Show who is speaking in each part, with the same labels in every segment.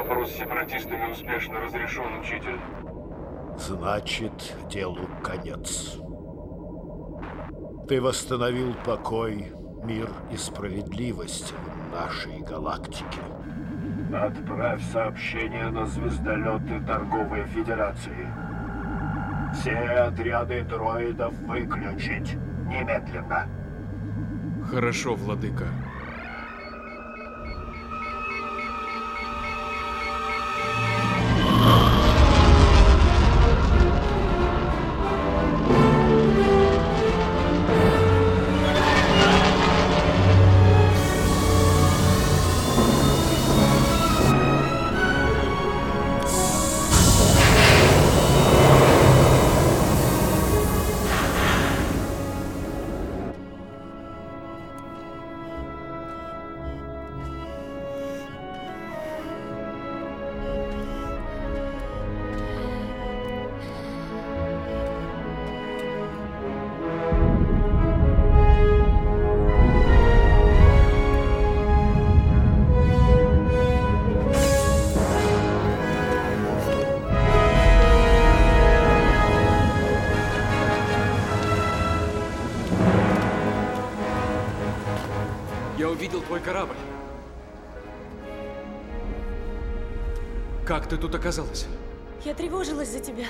Speaker 1: Вопрос с сепаратистами успешно разрешен, учитель.
Speaker 2: Значит, делу конец. Ты восстановил покой, мир и справедливость в нашей галактике.
Speaker 3: Отправь сообщение на звездолеты Торговой Федерации. Все отряды дроидов выключить немедленно.
Speaker 4: Хорошо, владыка. Я увидел твой корабль. Как ты тут оказалась?
Speaker 5: Я тревожилась за тебя.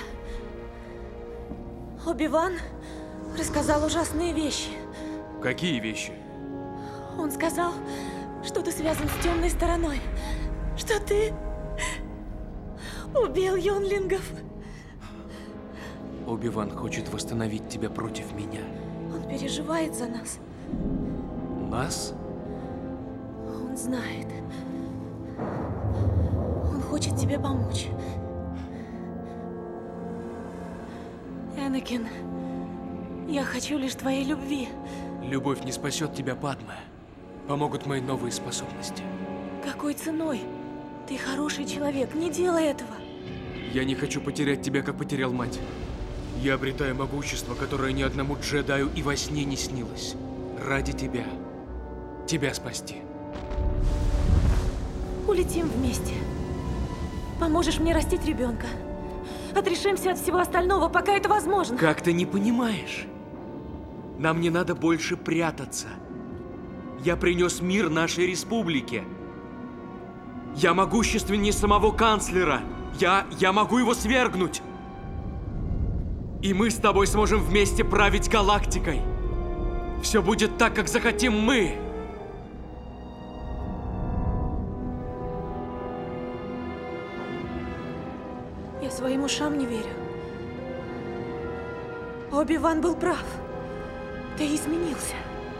Speaker 5: Оби-Ван рассказал ужасные вещи.
Speaker 4: Какие вещи?
Speaker 5: Он сказал, что ты связан с темной стороной. Что ты убил юнлингов.
Speaker 4: Оби-Ван хочет восстановить тебя против меня.
Speaker 5: Он переживает за нас.
Speaker 4: Нас?
Speaker 5: Он знает. Он хочет тебе помочь. Энакин, я хочу лишь твоей любви.
Speaker 4: Любовь не спасет тебя, Падме. Помогут мои новые способности.
Speaker 5: Какой ценой? Ты хороший человек, не делай этого.
Speaker 4: Я не хочу потерять тебя, как потерял мать. Я обретаю могущество, которое ни одному джедаю и во сне не снилось. Ради тебя. Тебя спасти.
Speaker 5: Улетим вместе. Поможешь мне растить ребенка. Отрешимся от всего остального, пока это возможно.
Speaker 4: Как ты не понимаешь? Нам не надо больше прятаться. Я принес мир нашей республике. Я могущественнее самого канцлера. Я могу его свергнуть. И мы с тобой сможем вместе править галактикой. Все будет так, как захотим мы.
Speaker 5: Я своим ушам не верю. Оби-Ван был прав. Ты изменился.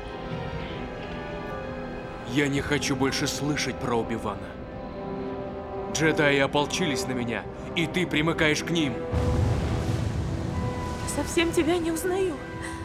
Speaker 4: Я не хочу больше слышать про Оби-Вана. Джедаи ополчились на меня, и ты примыкаешь к ним.
Speaker 5: Я совсем тебя не узнаю.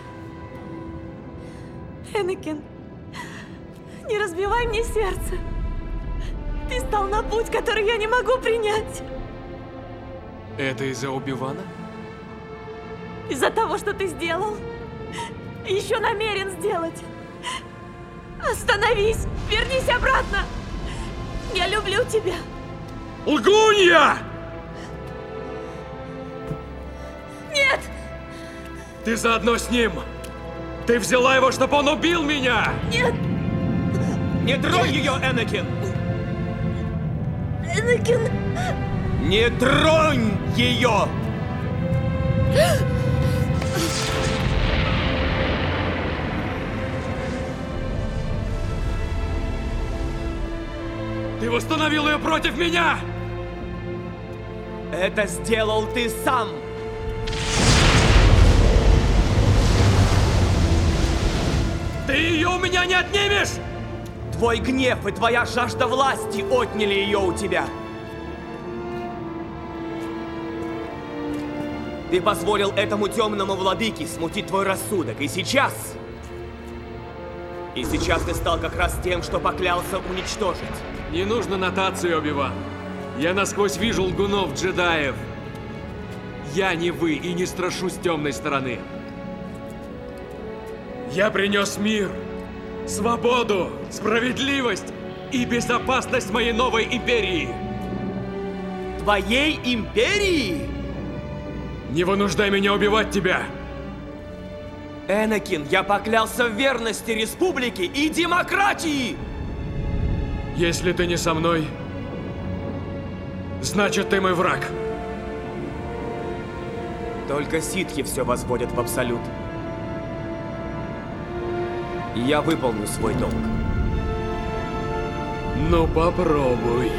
Speaker 5: Энакин, не разбивай мне сердце. Ты стал на путь, который я не могу принять.
Speaker 4: Это из-за Оби-Вана?
Speaker 5: Из-за того, что ты сделал. И еще намерен сделать. Остановись! Вернись обратно! Я люблю тебя!
Speaker 4: Лгунья!
Speaker 5: Нет!
Speaker 4: Ты заодно с ним! Ты взяла его, чтобы он убил меня!
Speaker 5: Нет!
Speaker 6: Не тронь ее, Энакин!
Speaker 5: Энакин!
Speaker 6: Не тронь ее!
Speaker 4: Ты восстановил ее против меня!
Speaker 6: Это сделал ты сам!
Speaker 4: Ты ее у меня не отнимешь!
Speaker 6: Твой гнев и твоя жажда власти отняли ее у тебя! Ты позволил этому темному владыке смутить твой рассудок, и сейчас ты стал как раз тем, что поклялся уничтожить.
Speaker 4: Не нужно нотации, Оби-Ван. Я насквозь вижу лгунов джедаев. Я не вы и не страшусь темной стороны. Я принес мир, свободу, справедливость и безопасность моей новой империи.
Speaker 6: твоей империи?
Speaker 4: Не вынуждай меня убивать тебя!
Speaker 6: Энакин, я поклялся в верности республике и демократии!
Speaker 4: Если ты не со мной, значит, ты мой враг.
Speaker 6: Только ситхи все возводят в абсолют. И я выполню свой долг.
Speaker 4: Ну, попробуй.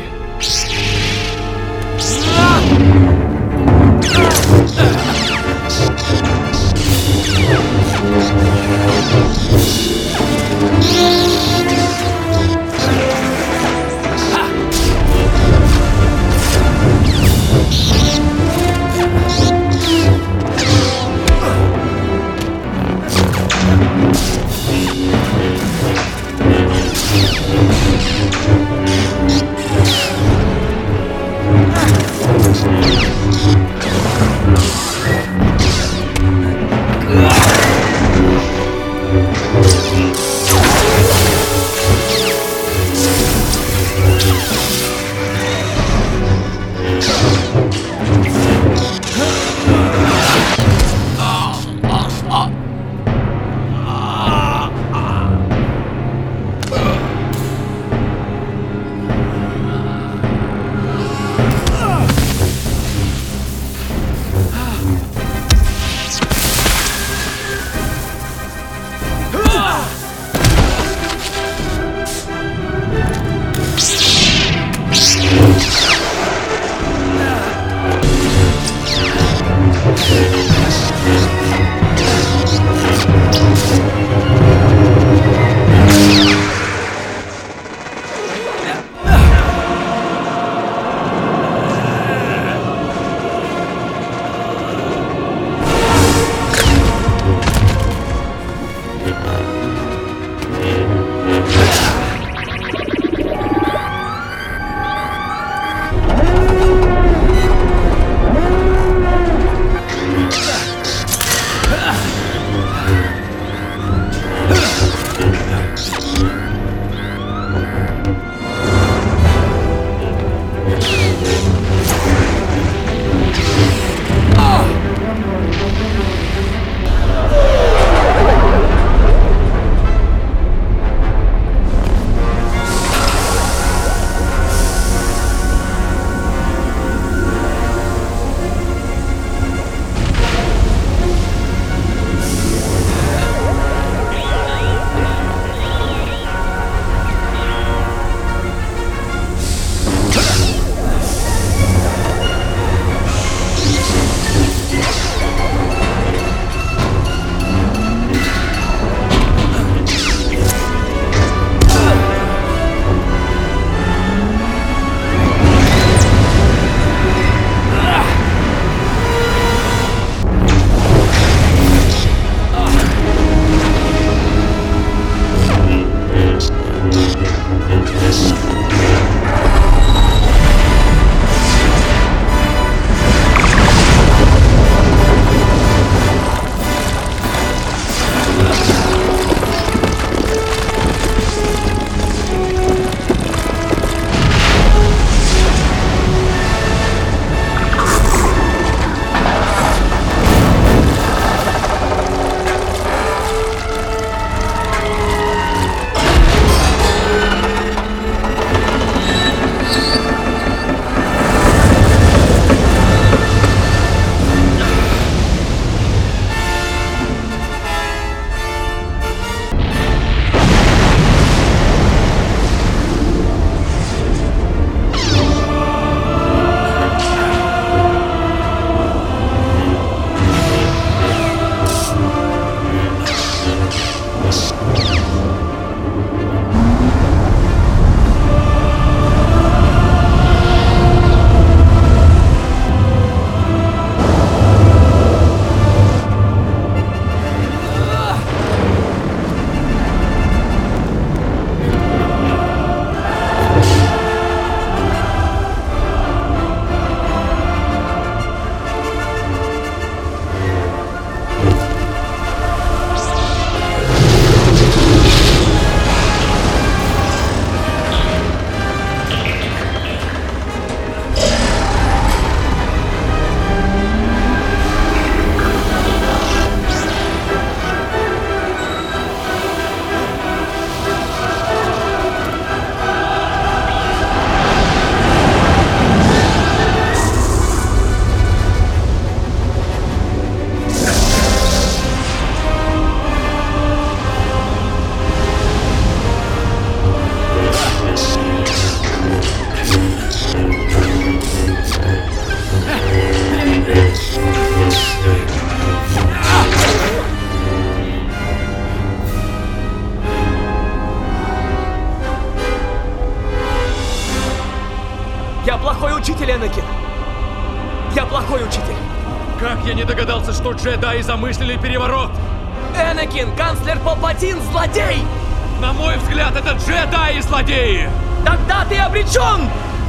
Speaker 6: учитель, Энакин! Я плохой учитель!
Speaker 4: Как я не догадался, что джедаи замыслили переворот?
Speaker 6: Энакин, канцлер Палпатин, злодей!
Speaker 4: На мой взгляд, это джедаи злодеи!
Speaker 6: Тогда ты обречен!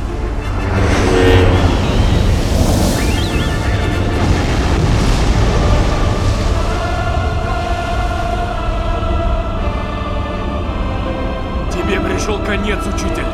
Speaker 4: Тебе пришел конец, учитель.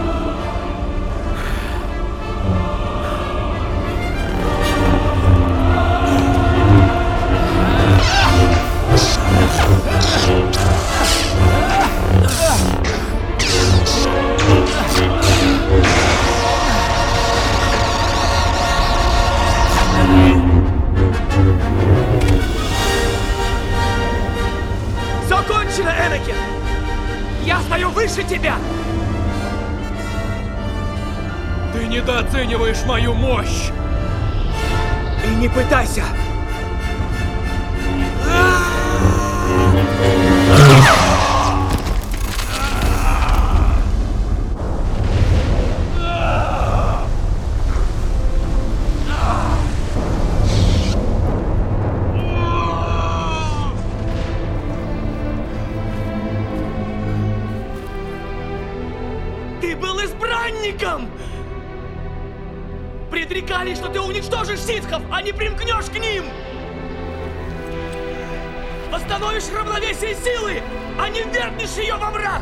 Speaker 6: Все кончено, Энакин! Я стою выше тебя!
Speaker 4: Ты недооцениваешь мою мощь!
Speaker 6: И не пытайся! Ты был избранником! Предрекали, что ты уничтожишь ситхов, а не примкнешь к ним! Восстановишь равновесие силы, а не ввергнешь ее во мрак!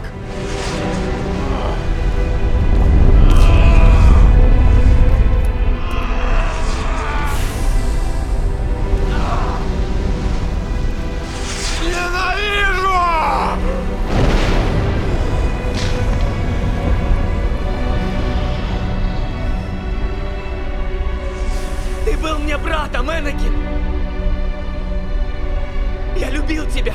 Speaker 6: Ты был мне братом, Энакин! Я любил тебя!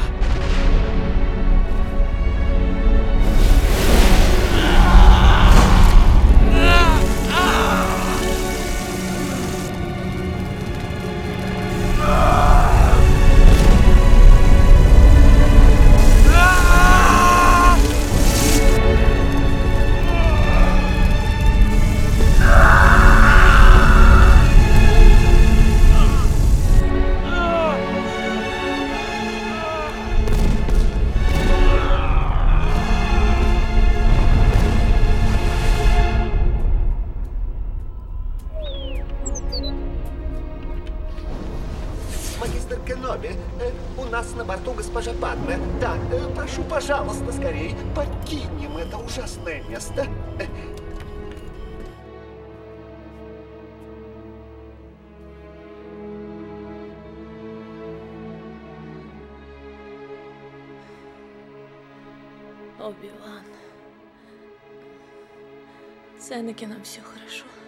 Speaker 7: Магистр Кеноби, у нас на борту госпожа Падме. Да, прошу, пожалуйста, скорей, покинем это ужасное место.
Speaker 5: Оби-Ван. С Энакином все хорошо.